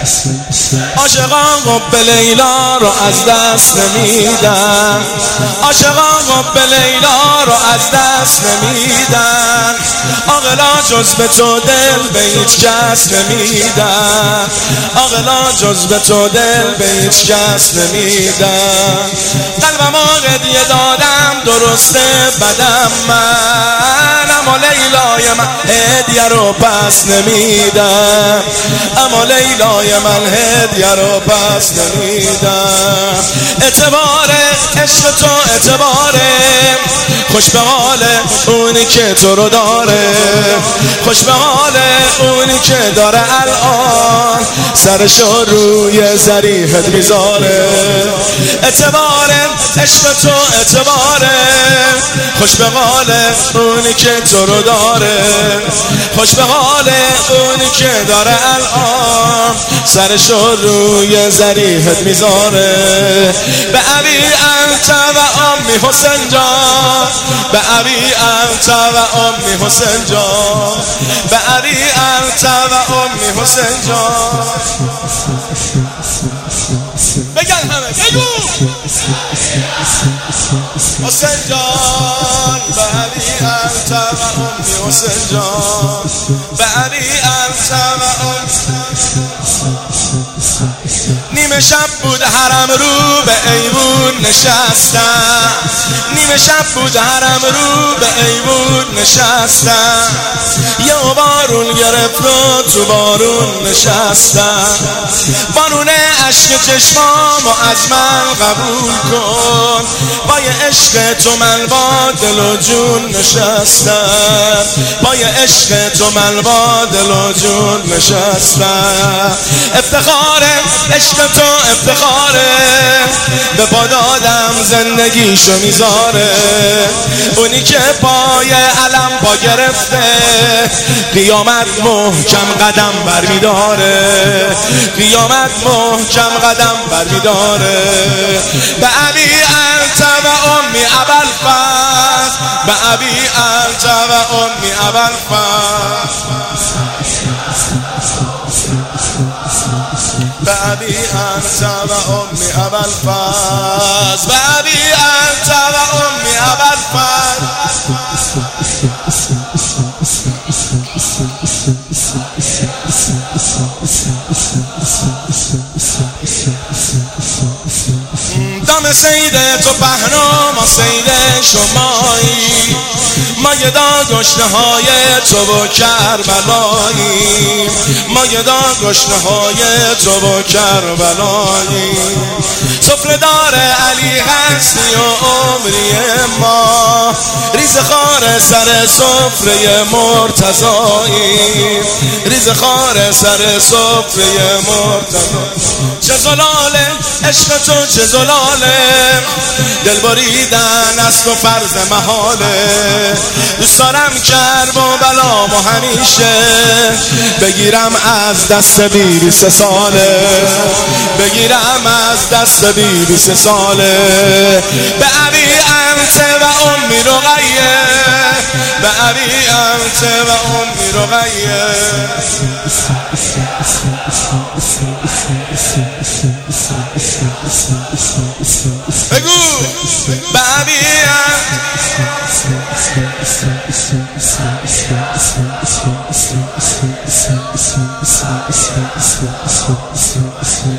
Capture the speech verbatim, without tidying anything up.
عاشقان حب لیلا رو از دست نمیدن، عاشقان حب لیلا رو از دست نمیدن، عاقلا جز به تو دل به هیچ کس نمیدن، عاقلا جز به تو دل به هیچ کس نمیدن. قلبم هدیه دادم درسته بدم من، اما لیلای من هدیه رو پس نمیدم، اما لیلای من هدیه رو پس نمیدم. اعتبار عشق تو اعتباره، خوش به حال اونی که تو رو داره، خوش به حال اونی که داره الان سرشو روی ضریحت میذاره. اعتبار عشق تو اعتباره، خوش به حال اونی که تو رو داره، خوش به حال اونی که داره الان سرشو روی ضریحت میذاره. به ابی انت و امی حسین جان، به ابی انت و امی حسین جان، به ابی انت و امی حسین جان. بگن همه بگو حسین جان، به ابی انت و امی حسین جان، به ابی انت و امی. نیمه شب بود حرم رو به ایوون نشستم، نیمه شب بود حرم رو به ایوون نشستم، یه بارون گرفت رو تو بارون نشستم، بارون عشق چشمامو از من قبول کن، با یه عشق تو من با دل و جون نشستم، با یه عشق تو من با دل و جون نشستم. افتخاره عشق تو افتخاره، به پا دادم زندگیشو میذاره، اونی که پای علم پا گرفته قیامت محکم قدم برمیداره، قیامت محکم قدم برمیداره. به ابی انت و امی ابوالفضل، به ابی انت و امی ابوالفضل، به ابی انت و امی ابوالفضل، به ابی انت و امی ابوالفضل. دم سید تو پهنا ما سید شمایی، ما یه دا گشنه های تو و کربلایی، ما یه دا گشنه های تو و کربلایی. سفره دار علی هستی و عمری ما، ریز خار سر سفره مرتضایی، ریز خار سر سفره مرتضایی. چه زلاله عشق تو چه زلاله، دل بریدن از تو فرض محاله، دوست دارم کرب و بلام و همیشه بگیرم از دست بیبی سه ساله، بگیرم از دست بیبی سه ساله. به ابی انت و امی رقیه، به ابی انت و امی رقیه. بگو به ابی انت